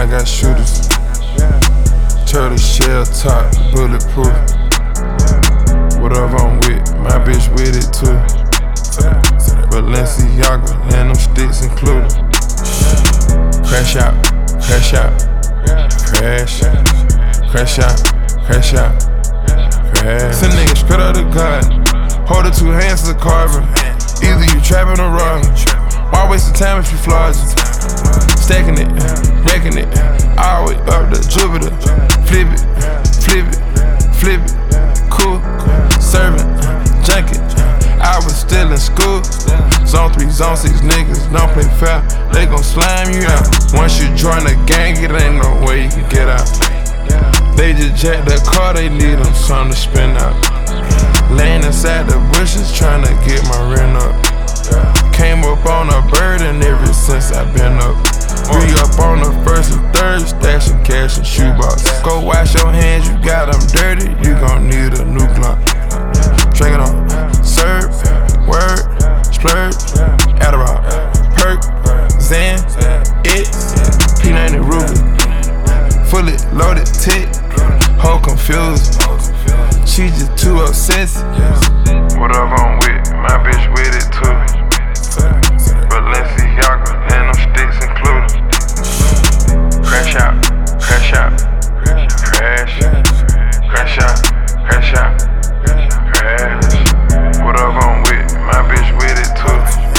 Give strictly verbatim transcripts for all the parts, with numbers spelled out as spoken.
I got shooters. Turtle shell top, bulletproof. Whatever I'm with, my bitch with it too. Balenciaga and them sticks included. Crash out, crash out, crash, crash out, crash out, crash. Send niggas straight out the gun. Hold it two hands to the carver. Either you trapping or robbing. Why waste the time if you flogging? Stacking it, wrecking it, all the way up to Jupiter. Flip it, flip it, flip it, cool, serving, junket. I was still in school. Zone three, zone six niggas don't play fair. They gon' slime you out. Once you join the gang, it ain't no way you can get out. They just jacked the car, they need them something to spin out. Laying inside the bushes, tryna get my rent up. Came up on a bird and ever since I been up. We up on the first and third, stashing cash in shoebox. Go wash your hands, you got them dirty, you gon' need a new Glock. Drink it on, serve, word, splurge, Adderall, perk, Zan, it, P ninety Ruger, fully loaded tick, whole confused. She just too obsessed. Whatever I'm with, my bitch with it too. Balenciaga and them sticks included. Crash out, crash out, crash, crash out, crash out, crash. Whatever I'm with, my bitch with it too.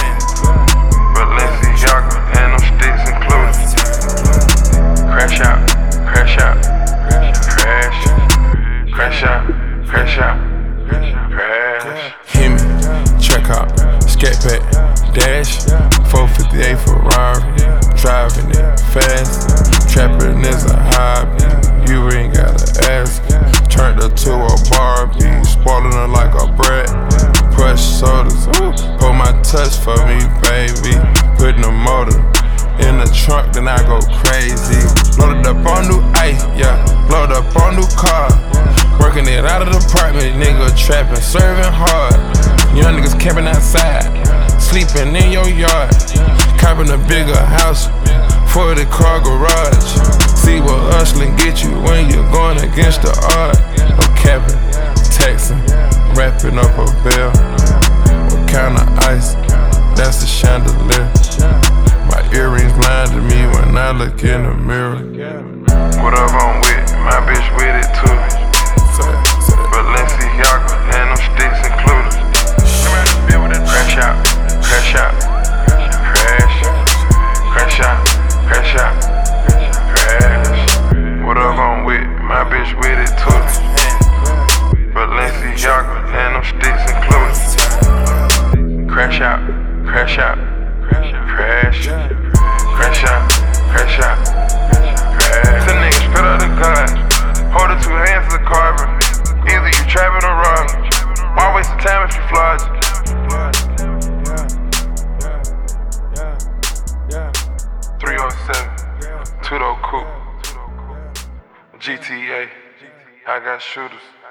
Balenciaga and them sticks included. Crash out, crash out, crash, crash out, crash out, crash. Hit me, check out, scat pack, dash, four fifty-eight Ferrari, driving it fast. Trapping is a hobby, you ain't gotta ask. Turned her to a Barbie, spoiling her like a brat. Crush sodas, ooh, hold my touch for me, baby. Putting the motor in the trunk, then I go crazy. Loaded up on new ice, yeah, loaded up on new car. Working it out of the apartment, nigga trapping, serving hard. Young niggas camping outside, sleeping in your yard. Copping a bigger house for the car garage. See what hustling get you when you're going against the odds. I'm capping, texting, wrapping up a bell. What kind of ice? That's the chandelier. My earrings blinded me when I look in the mirror. Whatever I'm with, my bitch with it too. Balenciaga and them sticks included. Crash out, crash out, crash, crash out, crash out, crash. Whatever I'm with, my bitch with it too. Balenciaga and them sticks included. Crash out, crash out, crash, crash out, crash out, crash. Send niggas straight out the gun. Hold it two hands to the carver. Either you trapping or robbing. Why waste the time if you flogging? three oh seven, two-door coupe, G T A, I got shooters.